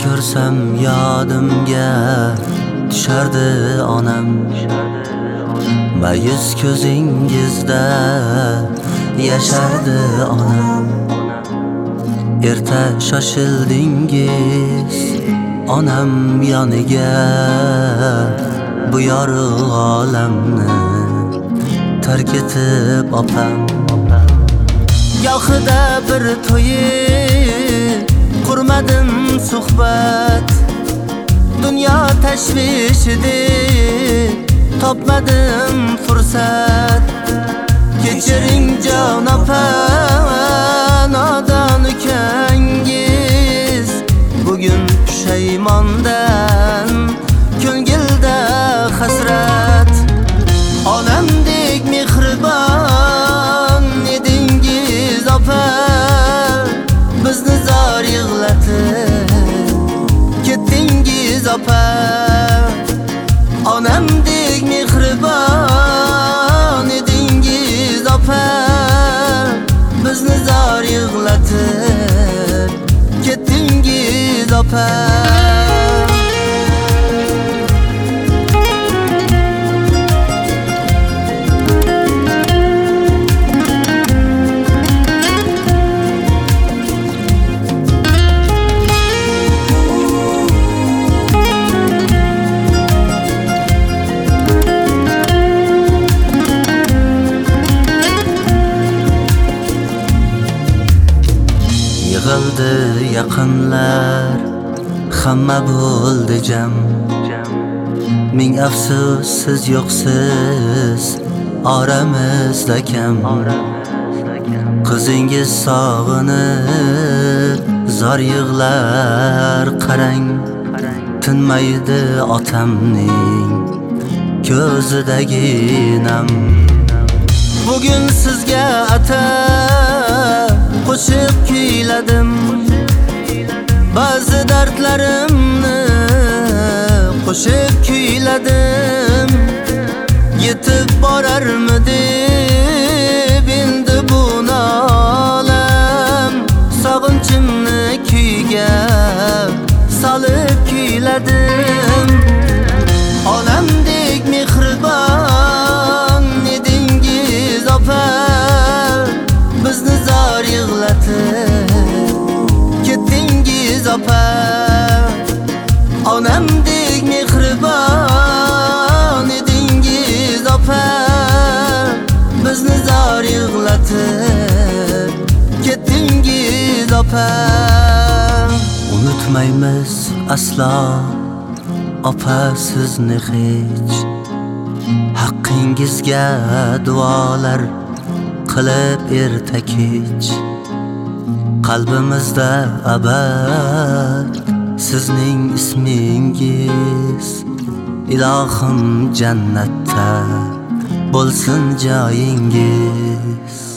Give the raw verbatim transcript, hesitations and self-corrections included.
ko'rsam yodimga tushardi onam. Mayus ko'zingizda yashardi onam. Erta shoshildingiz onam yoniga, bu yorug' olamni tark etib opam. Gohida bir to'yib qurmadim suhbat, dunyo tashvishida topmadim fursat. Kechiring jon opa, nodon ukangiz bugun pushaymondan, ko'ngilda hasrat. Onamdek mehribon edingiz opa, bizni zor yig'latib ketdingiz opa. Onamdek mehribon edingiz opa, bizni zor yig'latib ketdingiz opa. Yig'ildi yaqinlar, hamma bo'ldi jam. Ming afsus siz yo'qsiz oramizda kam. Qizingiz sog'inib zor yig'lar qarang, tinmaydi otamning ko'zidagi nam. Bugun sizga atab qo'shiq kuyladim, ba'zi dardlarimni qo'shiq kuyladim. Yetib borarmidi endi bu nolam, sog'inchimni kuyga solib kuyladim. Onamdek mehribon edingiz opa, bizni zor yig'latib ketdingiz opa. Onamdek mehribon edingiz opa, bizni zor yig'latib ketdingiz opa. Unutmaymiz aslo opa sizni hech, haqqingizga duolar qilib erta kech. Qalbimizda abad sizning ismingiz, ilohim jannatda bo'lsin joyingiz.